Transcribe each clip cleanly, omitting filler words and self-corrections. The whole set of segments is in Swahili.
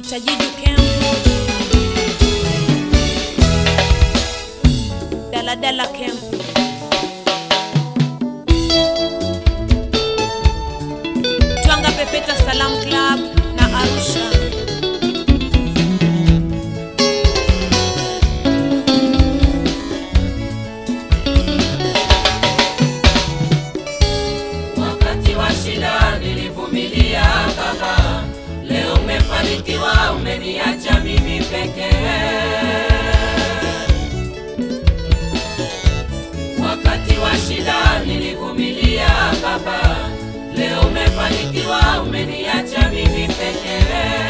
Utajiju Kempu, Daladala Kempu, Twanga Pepeta Salam Club na Arusha. Wakati wa shida nilivumilia baba, leo umefanikiwa, umeniacha mimi pekee. Wakati wa shida nilivumilia baba, leo umefanikiwa, umeniacha mimi pekee.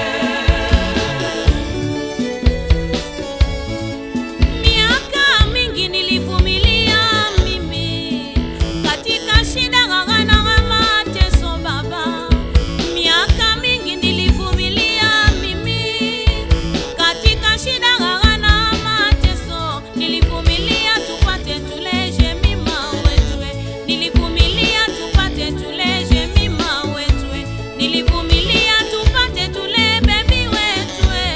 Miaka mingi nilivumilia mimi katika shida ngangana mateso baba. Miaka mingi nilivumilia mimi katika shida ngangana mateso. Nilivumilia tupate tuleje mima wetwe. Nilivumilia tupate tuleje mima wetwe. Nilivumilia tupate tule baby wetwe.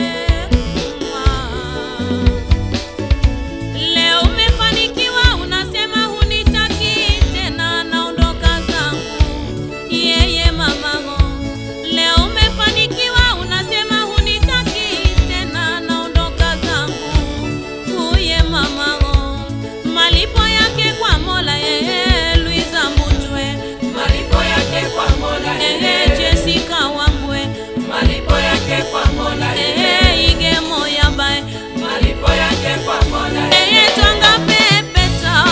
Leo umefanikiwa, unasema hunitaki tena, naondoka zangu. Yeye mamango. Leo umefanikiwa, unasema hunitaki tena, naondoka zangu. Uye mamango. Malipo yake kwa Mola yeye Luiza Mbutwe. Malipo yake kwa Mola yeye Jessica Wambwe. malipo yake kwa Mola yeye Ige Moyabae. malipo yake kwa Mola yeye Twanga Pepeta.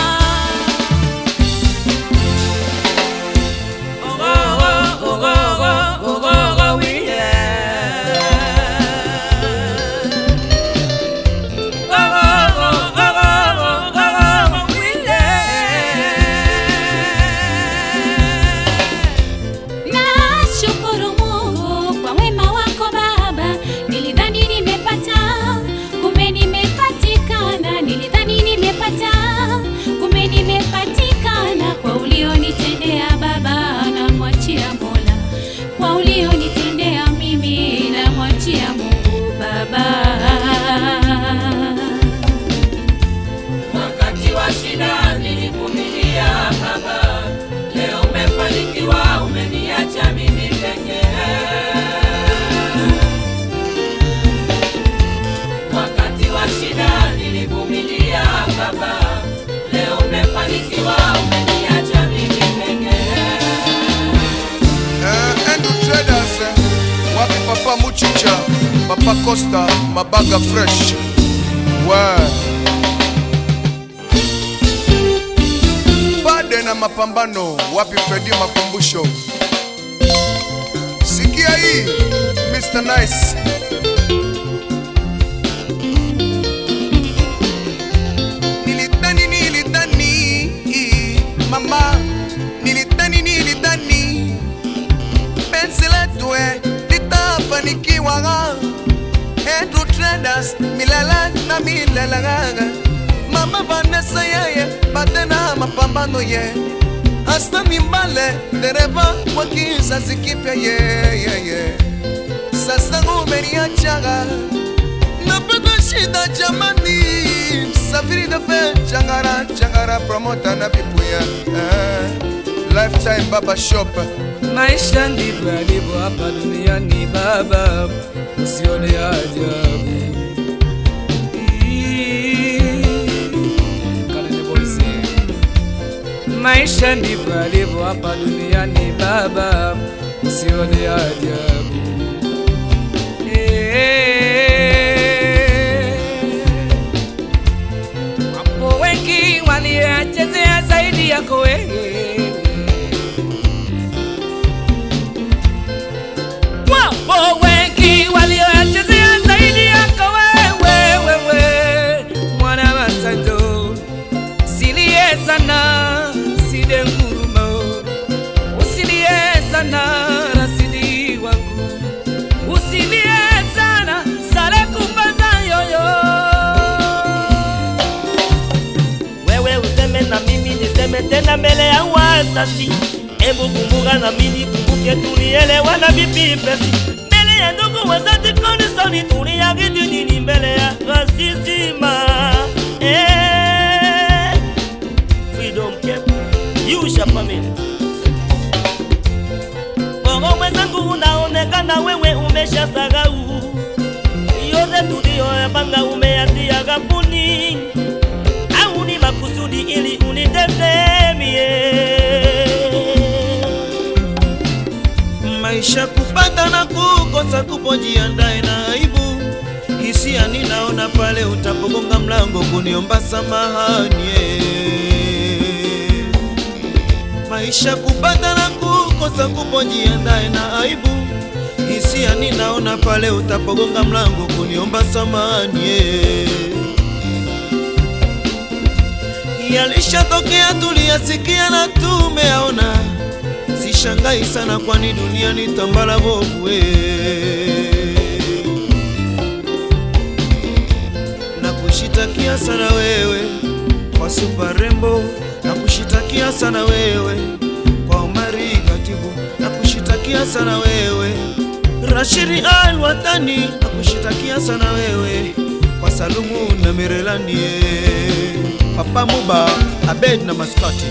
Nashukuru Mungu kwa wema wako Baba, nilidhani nimepata, kumbe nimepatikana. Nilidhani nimepata, kumbe nimepatikana. Kwa ulionitendea Baba, namwachia Mola. Kwa ulionitendea mimi, namwachia Mungu Baba. Wakati wa shida nilivumilia baba, leo umefanikiwa, umeniacha mimi pekee. Wakati wa shida nilivumilia baba, leo umefanikiwa, umeniacha mimi pekee. Endo Traders, wapi Papa Muchicha, Papa Costa, Mabaga Fresh. Bade na mapambano, wapi Fredi Makumbusho. Sikia hii, Mr. Nice. Nilidhani, mama, nilidhani penzi letu litafanikiwa. Endo Traders, milele na milele. Mama Vanessa yeye, badena mapambano ye. Asta Mimbale, dereva wa kizazi kipya ye. Sasa umeniacha, napata shida jamani. Safiri de fe, changara promota na pipuya. Lifetime Baba Shop. Maisha ndivyo yalivyo hapa duniani baba, usione ajabu. Kalende boys. Maisha ndivyo yalivyo hapa duniani baba, usione ajabu. Wapo wengi waliachezea zaidi yako wewe. Wapo wengi waliochezea zaidi yako wewe, mwana Masanto. Usilie sana, side nguruma. Usilie sana, rasidi wangu. Usilie sana, sale kumbaza yoyo. Wewe useme na mimi niseme tena mbele ya wasasi. Ebu kumbuka na mimi kumbuke tulielewana vipi pesi. Mbele ya ndugu wazati kanisani tuliahidi nini mbele ya rasizima. Freedom Camp, Yusha family. Bongo mwenzangu unaonekana wewe umeshasahau yote tuliyoyapanga, umeyatia gafuni. Au ni makusudi ili unitetemie? Maisha kupata na kukosa, kupojiandae na aibu. Hisia ninaona pale utapogonga mlango kuniomba samahani. Maisha kupata na kukosa, kupojiandae na aibu. Hisia ninaona pale utapogonga mlango kuniomba samahani. Yalishatokea tuliyasikia na tumeaona. Sishangai sana kwani dunia ni tambala bovu. Nakushitakia sana wewe kwa Super Rembo, nakushitakia sana wewe kwa Omari Katibu, nakushitakia sana wewe Rashidi Al-Watani, nakushitakia sana wewe kwa Salumu na Mirelani, Papa Muba, Abed na Maskati.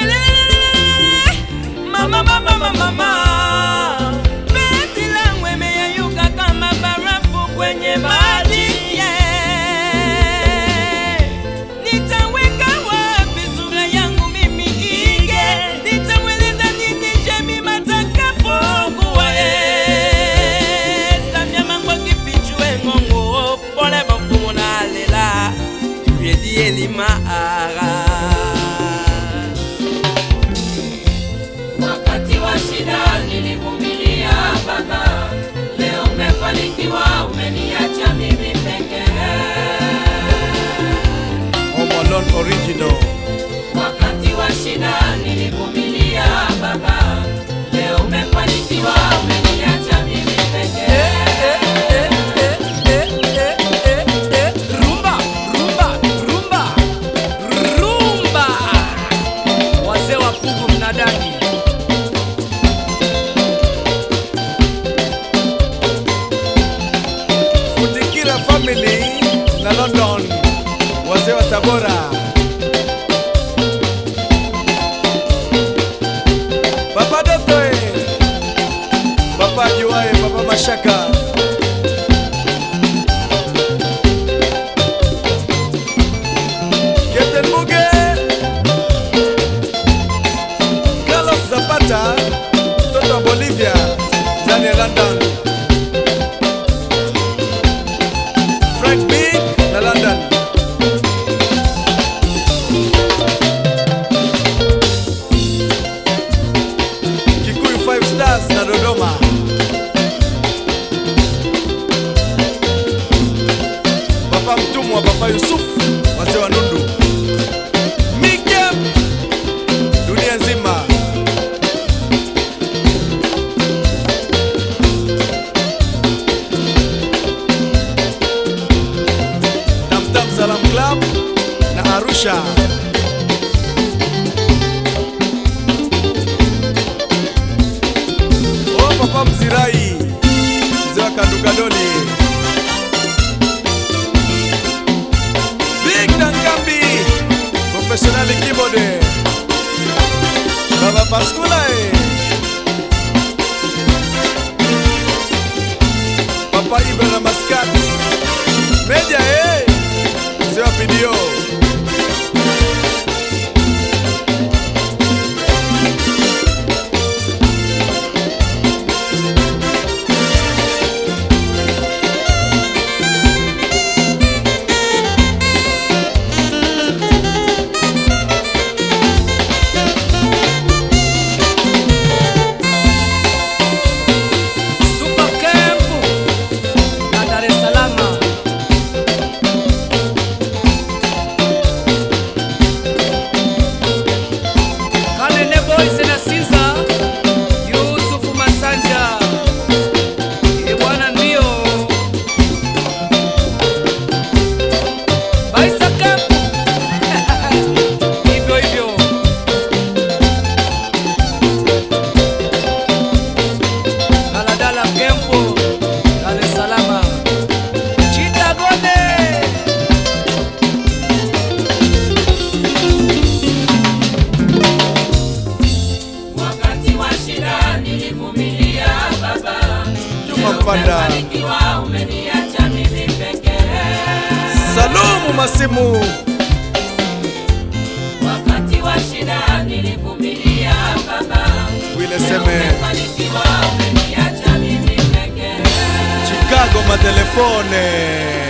Mama, mama, mama, mama, beti langu imeyayuka kama barafu kwenye maji. Nitaweka wapi sura yangu mimi ige? Nitamweleza nini Jemi matakapokuwa? Samia mambo kipichwe ngongo, pole bafumu na lela, Fredi Elima ara. Shida nilivumilia baba, leo umefanikiwa, umeniacha mimi pekee. Home Alone original. Wakati wa shida nilivumilia baba, leo umefanikiwa, umeniacha mimi pekee. Rumba, rumba, rumba, rumba. Wazee wa Pugu mnadani. Family na London, wazee wa Tabora. Papa Dotoe, Papa Juae, Papa Mashaka. Captain Muge, Carlos Zapata, Toto Bolivia, Daniel London. Na London. Kikuyu 5 Stars na Dodoma. Papa Mtumwa, Papa Yusuf, wazee wa Nundu. Mike dunia nzima. Salam Club na Arusha. Oh, Papa Mzirai, mzee wa Kandukadoni. Big Dangambi, professional keyboard. Baba Paskula, Papa Ibra na Maskat. Media mzee wa video. Super Camp na Dar es Salaam. masimu. Wakati wa shida nilivumilia baba, Wile leo Seme. umefanikiwa, umeniacha mimi pekee. Chicago matelefone.